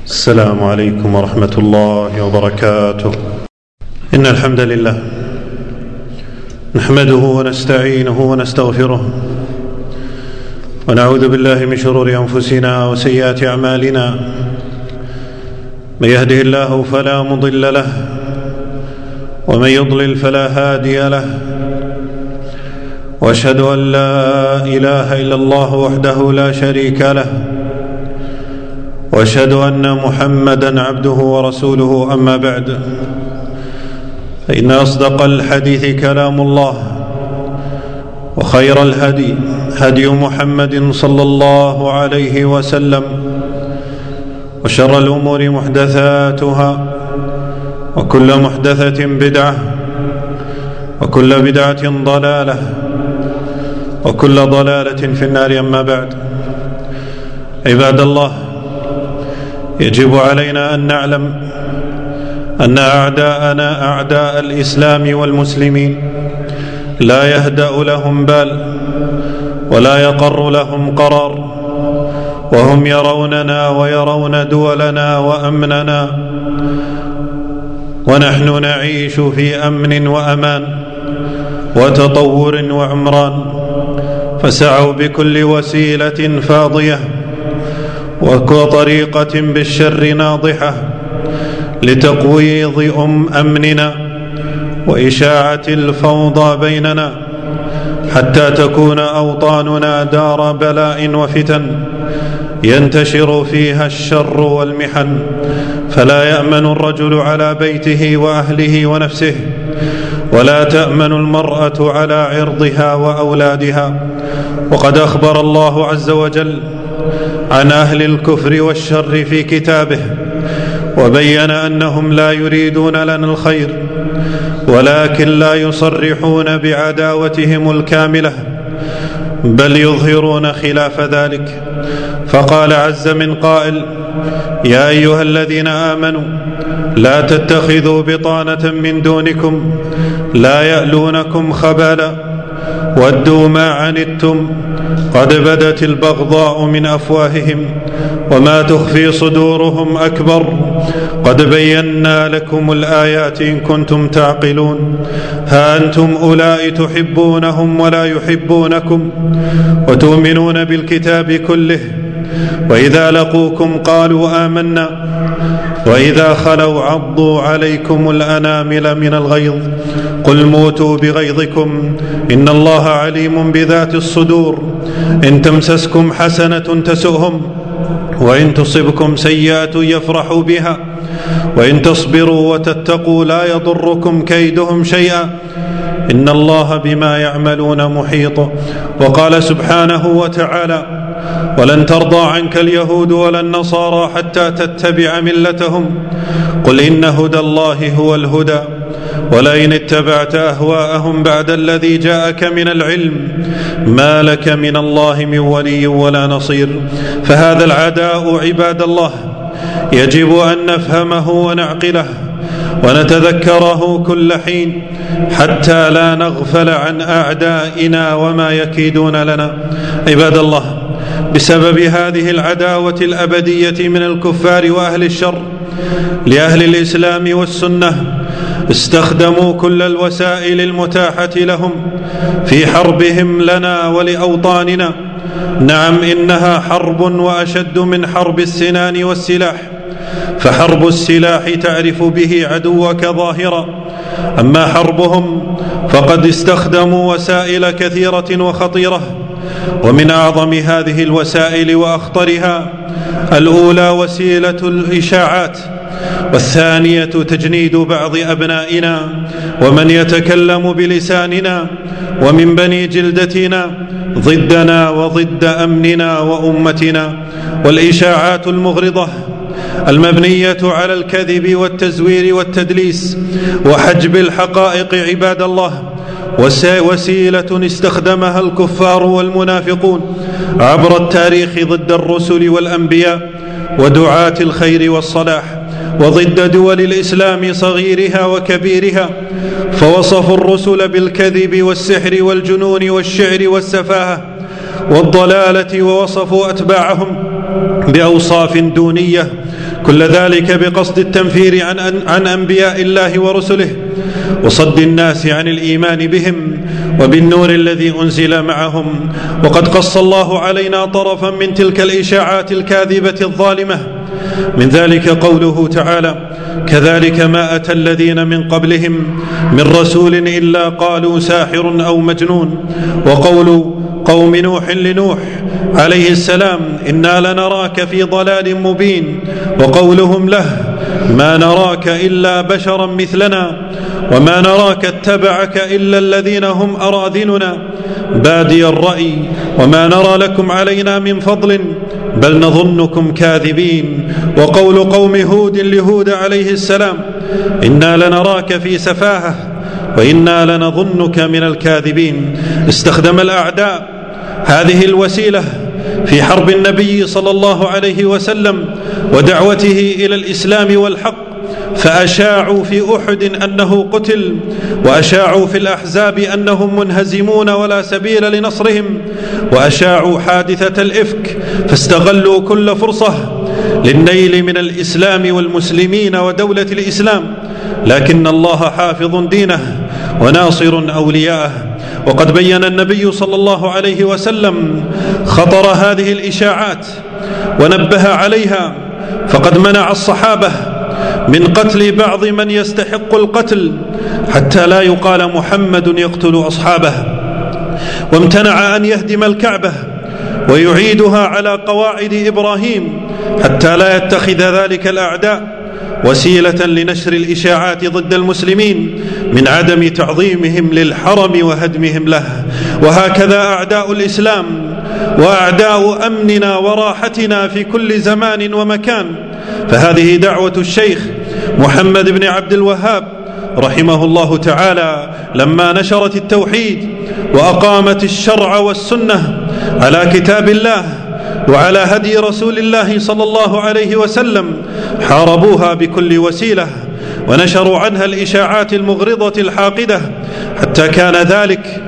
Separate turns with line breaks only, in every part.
السلام عليكم ورحمة الله وبركاته. إن الحمد لله نحمده ونستعينه ونستغفره ونعوذ بالله من شرور أنفسنا وسيئات أعمالنا. من يهده الله فلا مضل له ومن يضلل فلا هادي له، وأشهد أن لا إله إلا الله وحده لا شريك له، وأشهد أن محمدًا عبده ورسوله. أما بعد، فإن أصدق الحديث كلام الله، وخير الهدي هدي محمد صلى الله عليه وسلم، وشر الأمور محدثاتها، وكل محدثة بدعة، وكل بدعة ضلالة، وكل ضلالة في النار. أما بعد، عباد الله، يجب علينا أن نعلم أن أعداءنا أعداء الإسلام والمسلمين لا يهدأ لهم بال ولا يقر لهم قرار، وهم يروننا ويرون دولنا وأمننا، ونحن نعيش في أمن وأمان وتطور وعمران، فسعوا بكل وسيلة فاضية وطريقة بالشر ناضحة لتقويض أمننا وإشاعة الفوضى بيننا، حتى تكون أوطاننا دار بلاء وفتن ينتشر فيها الشر والمحن، فلا يأمن الرجل على بيته وأهله ونفسه، ولا تأمن المرأة على عرضها وأولادها. وقد أخبر الله عز وجل عن أهل الكفر والشر في كتابه، وبين أنهم لا يريدون لنا الخير، ولكن لا يصرحون بعداوتهم الكاملة، بل يظهرون خلاف ذلك. فقال عز من قائل: يا أيها الذين آمنوا لا تتخذوا بطانة من دونكم لا يألونكم خبالا ودوا ما عنتم قد بدت البغضاء من أفواههم وما تخفي صدورهم أكبر قد بينا لكم الآيات إن كنتم تعقلون. ها أنتم أولئك تحبونهم ولا يحبونكم وتؤمنون بالكتاب كله، وإذا لقوكم قالوا آمنا وإذا خلوا عضوا عليكم الأنامل من الغيظ قل موتوا بغيظكم إن الله عليم بذات الصدور. إن تمسسكم حسنة تسؤهم، وإن تصبكم سيئة يفرحوا بها، وإن تصبروا وتتقوا لا يضركم كيدهم شيئا إن الله بما يعملون محيط. وقال سبحانه وتعالى: ولن ترضى عنك اليهود ولا النصارى حتى تتبع ملتهم قل إن هدى الله هو الهدى ولئن اتبعت أهواءهم بعد الذي جاءك من العلم ما لك من الله من ولي ولا نصير. فهذا العداء عباد الله يجب أن نفهمه ونعقله ونتذكره كل حين، حتى لا نغفل عن أعدائنا وما يكيدون لنا. عباد الله، بسبب هذه العداوة الأبدية من الكفار وأهل الشر لأهل الإسلام والسنة استخدموا كل الوسائل المتاحة لهم في حربهم لنا ولأوطاننا. نعم، إنها حرب وأشد من حرب السنان والسلاح، فحرب السلاح تعرف به عدوك ظاهرا، أما حربهم فقد استخدموا وسائل كثيرة وخطيرة، ومن أعظم هذه الوسائل وأخطرها: الأولى وسيلة الإشاعات، والثانية تجنيد بعض أبنائنا ومن يتكلم بلساننا ومن بني جلدتنا ضدنا وضد أمننا وأمتنا. والإشاعات المغرضة المبنية على الكذب والتزوير والتدليس وحجب الحقائق عباد الله وسيلة استخدمها الكفار والمنافقون عبر التاريخ ضد الرسل والأنبياء ودعاة الخير والصلاح، وضد دول الإسلام صغيرها وكبيرها، فوصفوا الرسل بالكذب والسحر والجنون والشعر والسفاهة والضلالة، ووصفوا أتباعهم بأوصاف دونية كل ذلك بقصد التنفير عن أنبياء الله ورسله وصد الناس عن الإيمان بهم وبالنور الذي أنزل معهم. وقد قص الله علينا طرفا من تلك الإشاعات الكاذبة الظالمة، من ذلك قوله تعالى: كذلك ما أتى الذين من قبلهم من رسول إلا قالوا ساحر أو مجنون. وقول قوم نوح لنوح عليه السلام: إنا لنراك في ضلال مبين. وقولهم له: ما نراك إلا بشرا مثلنا وما نراك اتبعك إلا الذين هم أراذلنا بادي الرأي وما نرى لكم علينا من فضل بل نظنكم كاذبين. وقول قوم هود لهود عليه السلام: إنا لنراك في سفاهة وإنا لنظنك من الكاذبين. استخدم الأعداء هذه الوسيلة في حرب النبي صلى الله عليه وسلم ودعوته إلى الإسلام والحق، فأشاعوا في أحد أنه قتل، وأشاعوا في الأحزاب أنهم منهزمون ولا سبيل لنصرهم، وأشاعوا حادثة الإفك، فاستغلوا كل فرصة للنيل من الإسلام والمسلمين ودولة الإسلام. لكن الله حافظ دينه وناصر أولياءه. وقد بين النبي صلى الله عليه وسلم خطر هذه الإشاعات ونبه عليها، فقد منع الصحابة من قتل بعض من يستحق القتل حتى لا يقال محمد يقتل أصحابه، وامتنع أن يهدم الكعبة ويعيدها على قواعد إبراهيم حتى لا يتخذ ذلك الأعداء وسيلة لنشر الإشاعات ضد المسلمين من عدم تعظيمهم للحرم وهدمهم له. وهكذا أعداء الإسلام وأعداء أمننا وراحتنا في كل زمان ومكان. فهذه دعوة الشيخ محمد بن عبد الوهاب رحمه الله تعالى لما نشرت التوحيد وأقامت الشرع والسنة على كتاب الله وعلى هدي رسول الله صلى الله عليه وسلم، حاربوها بكل وسيلة ونشروا عنها الإشاعات المغرضة الحاقدة حتى كان ذلك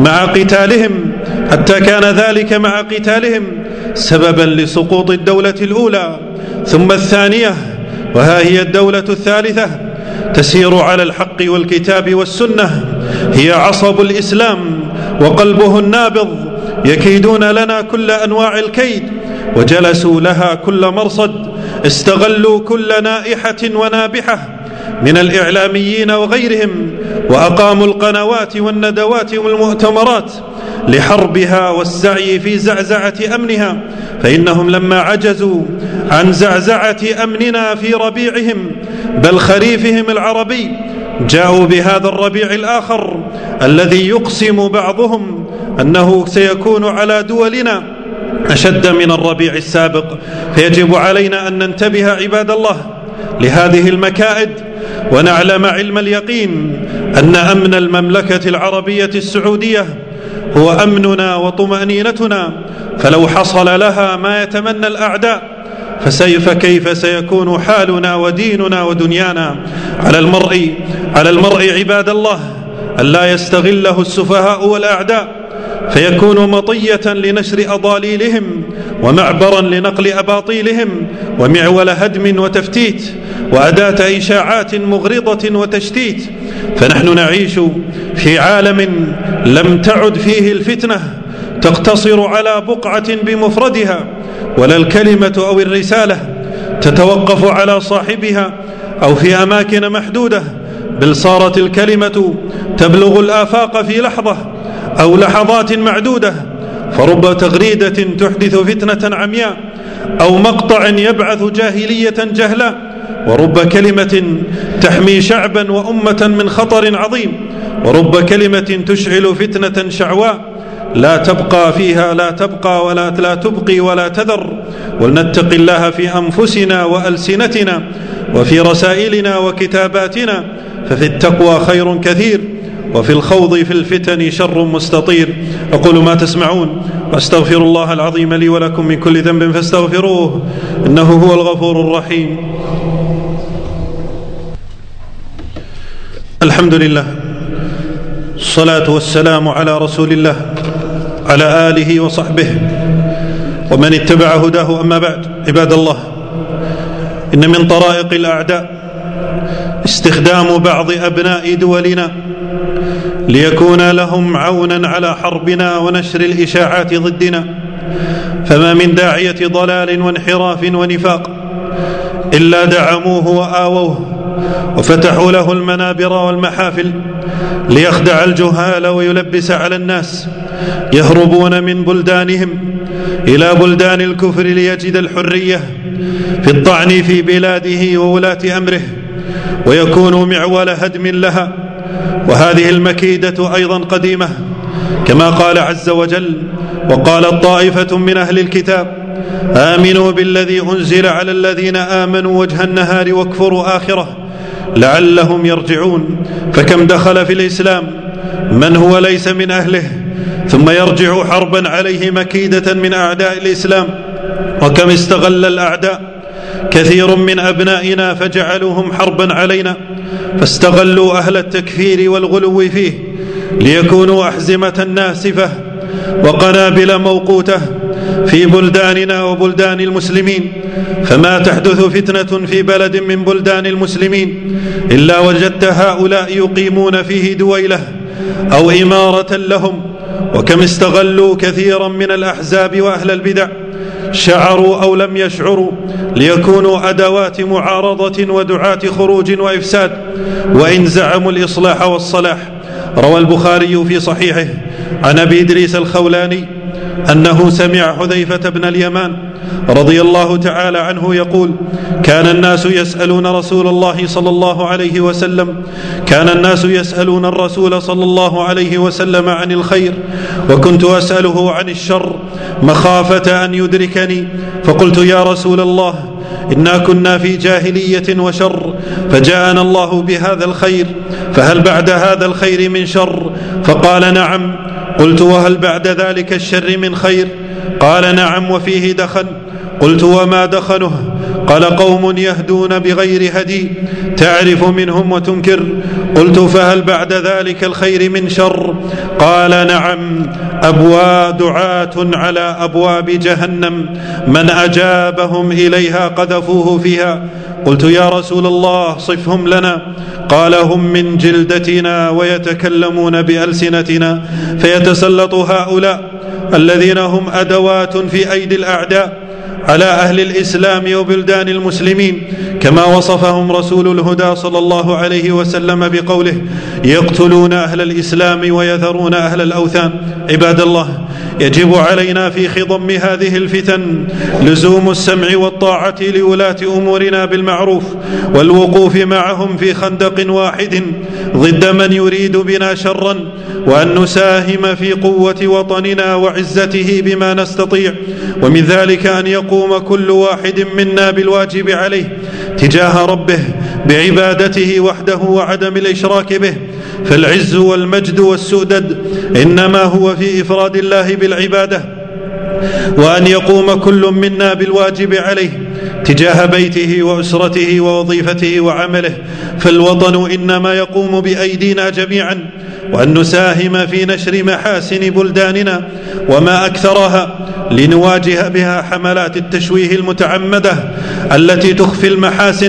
مع قتالهم سببا لسقوط الدولة الأولى ثم الثانية، وها هي الدولة الثالثة تسير على الحق والكتاب والسنة، هي عصب الإسلام وقلبه النابض، يكيدون لنا كل أنواع الكيد وجلسوا لها كل مرصد، استغلوا كل نائحة ونابحة من الإعلاميين وغيرهم، وأقاموا القنوات والندوات والمؤتمرات لحربها والسعي في زعزعة أمنها. فإنهم لما عجزوا عن زعزعة أمننا في ربيعهم بل خريفهم العربي، جاءوا بهذا الربيع الآخر الذي يقسم بعضهم أنه سيكون على دولنا أشد من الربيع السابق. فيجب علينا أن ننتبه عباد الله لهذه المكائد، ونعلم علم اليقين أن أمن المملكة العربية السعودية هو أمننا وطمأنينتنا، فلو حصل لها ما يتمنى الأعداء فكيف سيكون حالنا وديننا ودنيانا؟ على المرء عباد الله ألا يستغله السفهاء والأعداء فيكون مطية لنشر أضاليلهم ومعبرا لنقل أباطيلهم ومعول هدم وتفتيت وأداة إشاعات مغرضة وتشتيت. فنحن نعيش في عالم لم تعد فيه الفتنة تقتصر على بقعة بمفردها، ولا الكلمة أو الرسالة تتوقف على صاحبها أو في أماكن محدودة، بل صارت الكلمة تبلغ الآفاق في لحظة أو لحظات معدودة، فرب تغريدة تحدث فتنة عمياء أو مقطع يبعث جاهلية جهلا، ورب كلمة تحمي شعبا وأمة من خطر عظيم، ورب كلمة تشعل فتنة شعواء لا تبقى ولا تبقي ولا تذر. ولنتق الله في أنفسنا وألسنتنا وفي رسائلنا وكتاباتنا، ففي التقوى خير كثير وفي الخوض في الفتن شر مستطير. أقول ما تسمعون وأستغفر الله العظيم لي ولكم من كل ذنب فاستغفروه إنه هو الغفور الرحيم. الحمد لله، الصلاة والسلام على رسول الله على آله وصحبه ومن اتبع هداه. أما بعد، عباد الله، إن من طرائق الأعداء استخدام بعض أبناء دولنا ليكون لهم عونا على حربنا ونشر الإشاعات ضدنا، فما من داعية ضلال وانحراف ونفاق إلا دعموه وآووه وفتحوا له المنابر والمحافل ليخدع الجهال ويلبس على الناس، يهربون من بلدانهم إلى بلدان الكفر ليجد الحرية في الطعن في بلاده وولاة أمره ويكون معول هدم لها. وهذه المكيدة أيضا قديمة، كما قال عز وجل: وقالت طائفة من أهل الكتاب آمنوا بالذي أنزل على الذين آمنوا وجه النهار واكفروا آخره لعلهم يرجعون. فكم دخل في الإسلام من هو ليس من أهله ثم يرجع حربا عليه مكيدة من أعداء الإسلام، وكم استغل الأعداء كثير من أبنائنا فجعلوهم حربا علينا، فاستغلوا أهل التكفير والغلو فيه ليكونوا أحزمة ناسفة وقنابل موقوتة في بلداننا وبلدان المسلمين. فما تحدث فتنة في بلد من بلدان المسلمين إلا وجدت هؤلاء يقيمون فيه دويلة أو إمارة لهم. وكم استغلوا كثيرا من الأحزاب وأهل البدع، شعروا أو لم يشعروا، ليكونوا أدوات معارضة ودعاة خروج وإفساد وإن زعموا الإصلاح والصلاح. روى البخاري في صحيحه عن أبي إدريس الخولاني أنه سمع حذيفة بن اليمان رضي الله تعالى عنه يقول: كان الناس يسألون رسول الله صلى الله عليه وسلم كان الناس يسألون الرسول صلى الله عليه وسلم عن الخير، وكنت أسأله عن الشر مخافة أن يدركني، فقلت: يا رسول الله، إنا كنا في جاهلية وشر، فجاءنا الله بهذا الخير، فهل بعد هذا الخير من شر؟ فقال: نعم. قلت: وهل بعد ذلك الشر من خير؟ قال: نعم، وفيه دخن. قلت: وما دخنه؟ قال: قوم يهدون بغير هدي تعرف منهم وتنكر. قلت: فهل بعد ذلك الخير من شر؟ قال: نعم، دعاة على أبواب جهنم من أجابهم إليها قذفوه فيها. قلت: يا رسول الله، صفهم لنا. قال: هم من جلدتنا ويتكلمون بألسنتنا، فيتسلط هؤلاء الذين هم أدوات في أيدي الأعداء على أهل الإسلام وبلدان المسلمين، كما وصفهم رسول الهدى صلى الله عليه وسلم بقوله: يقتلون أهل الإسلام ويذرون أهل الأوثان. عباد الله، يجب علينا في خضم هذه الفتن لزوم السمع والطاعة لولاة أمورنا بالمعروف، والوقوف معهم في خندق واحد ضد من يريد بنا شرا، وأن نساهم في قوة وطننا وعزته بما نستطيع. ومن ذلك أن يقوم كل واحد منا بالواجب عليه تجاه ربه بعبادته وحده وعدم الإشراك به، فالعز والمجد والسؤدد إنما هو في إفراد الله بالعبادة، وأن يقوم كل منا بالواجب عليه تجاه بيته وأسرته ووظيفته وعمله، فالوطن إنما يقوم بأيدينا جميعا، وأن نساهم في نشر محاسن بلداننا وما أكثرها لنواجه بها حملات التشويه المتعمدة التي تخفي المحاسن،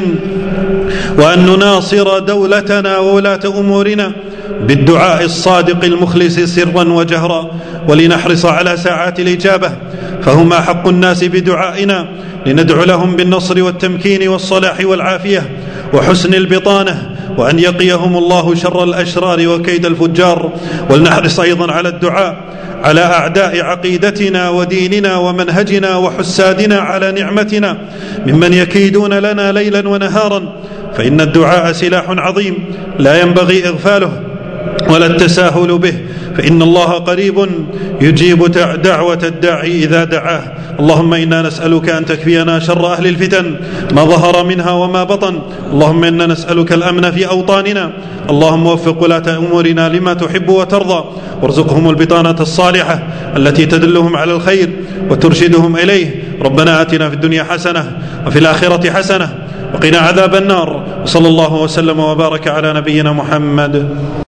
وأن نناصر دولتنا وولاة أمورنا بالدعاء الصادق المخلص سرا وجهرا، ولنحرص على ساعات الإجابة، فهم حق الناس بدعائنا لندعو لهم بالنصر والتمكين والصلاح والعافية وحسن البطانة، وأن يقيهم الله شر الأشرار وكيد الفجار. ولنحرص أيضا على الدعاء على أعداء عقيدتنا وديننا ومنهجنا وحسادنا على نعمتنا ممن يكيدون لنا ليلا ونهارا، فإن الدعاء سلاح عظيم لا ينبغي إغفاله ولا التساهل به، فإن الله قريب يجيب دعوة الداعي إذا دعاه. اللهم إنا نسألك أن تكفينا شر أهل الفتن ما ظهر منها وما بطن. اللهم إنا نسألك الأمن في أوطاننا. اللهم وفق ولاة أمورنا لما تحب وترضى، وارزقهم البطانة الصالحة التي تدلهم على الخير وترشدهم إليه. ربنا آتنا في الدنيا حسنة وفي الآخرة حسنة وقنا عذاب النار، وصلى الله وسلم وبارك على نبينا محمد.